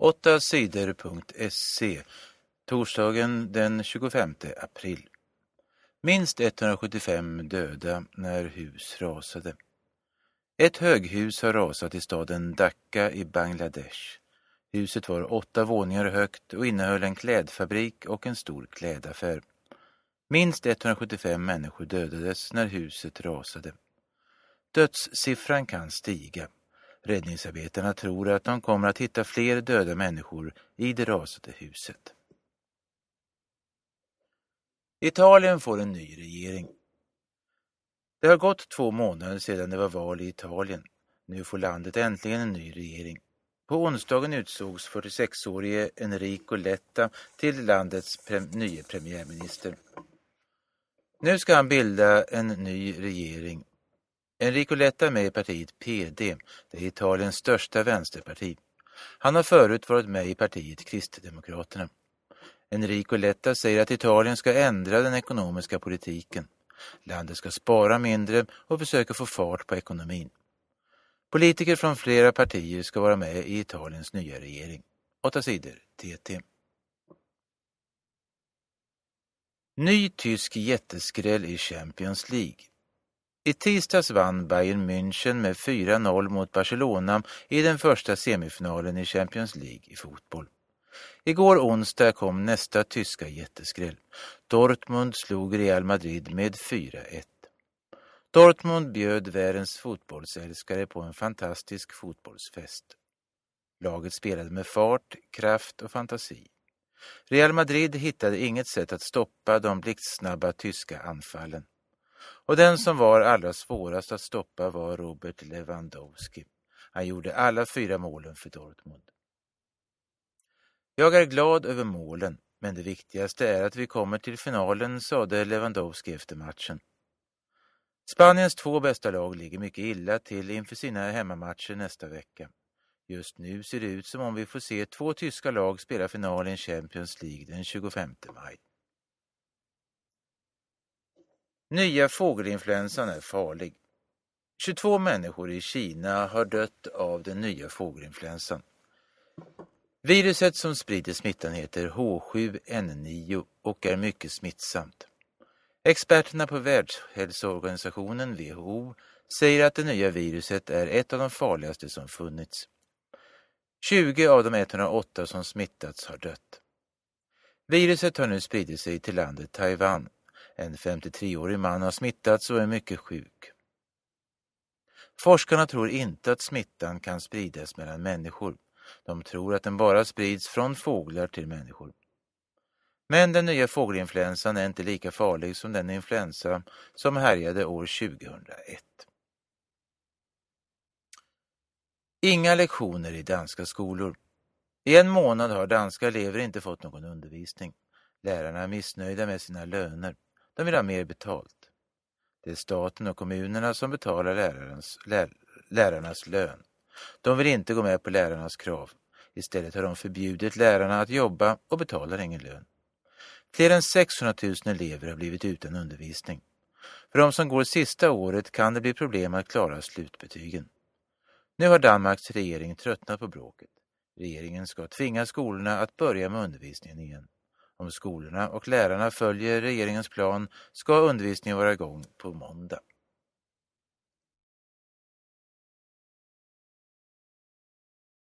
8sidor.se. Torsdagen den 25 april. Minst 175 döda när hus rasade. Ett höghus har rasat i staden Dhaka i Bangladesh. Huset var 8 våningar högt och innehöll en klädfabrik och en stor klädaffär. Minst 175 människor dödades när huset rasade. Dödssiffran kan stiga. Räddningsarbetarna tror att de kommer att hitta fler döda människor i det rasade huset. Italien får en ny regering. Det har gått 2 månader sedan det var val i Italien. Nu får landet äntligen en ny regering. På onsdagen utsågs 46-årige Enrico Letta till landets nya premiärminister. Nu ska han bilda en ny regering. Enrico Letta är med i partiet PD, det är Italiens största vänsterparti. Han har förut varit med i partiet Kristdemokraterna. Enrico Letta säger att Italien ska ändra den ekonomiska politiken. Landet ska spara mindre och försöka få fart på ekonomin. Politiker från flera partier ska vara med i Italiens nya regering. 8 sidor TT. Ny tysk jätteskräll i Champions League. I tisdags vann Bayern München med 4-0 mot Barcelona i den första semifinalen i Champions League i fotboll. Igår onsdag kom nästa tyska jätteskräll. Dortmund slog Real Madrid med 4-1. Dortmund bjöd världens fotbollsälskare på en fantastisk fotbollsfest. Laget spelade med fart, kraft och fantasi. Real Madrid hittade inget sätt att stoppa de blixtsnabba tyska anfallen. Och den som var allra svårast att stoppa var Robert Lewandowski. Han gjorde alla 4 målen för Dortmund. Jag är glad över målen, men det viktigaste är att vi kommer till finalen, sade Lewandowski efter matchen. Spaniens 2 bästa lag ligger mycket illa till inför sina hemmamatcher nästa vecka. Just nu ser det ut som om vi får se 2 tyska lag spela final i Champions League den 25 maj. Nya fågelinfluensan är farlig. 22 människor i Kina har dött av den nya fågelinfluensan. Viruset som sprider smittan heter H7N9 och är mycket smittsamt. Experterna på Världshälsoorganisationen WHO säger att det nya viruset är ett av de farligaste som funnits. 20 av de 108 som smittats har dött. Viruset har nu spridit sig till landet Taiwan. En 53-årig man har smittats och är mycket sjuk. Forskarna tror inte att smittan kan spridas mellan människor. De tror att den bara sprids från fåglar till människor. Men den nya fågelinfluensan är inte lika farlig som den influensa som härjade år 2001. Inga lektioner i danska skolor. I 1 månad har danska elever inte fått någon undervisning. Lärarna är missnöjda med sina löner. De vill ha mer betalt. Det är staten och kommunerna som betalar lärarnas lön. De vill inte gå med på lärarnas krav. Istället har de förbjudit lärarna att jobba och betalar ingen lön. Fler än 600 000 elever har blivit utan undervisning. För de som går sista året kan det bli problem att klara slutbetygen. Nu har Danmarks regering tröttnat på bråket. Regeringen ska tvinga skolorna att börja med undervisningen igen. Om skolorna och lärarna följer regeringens plan ska undervisningen vara igång på måndag.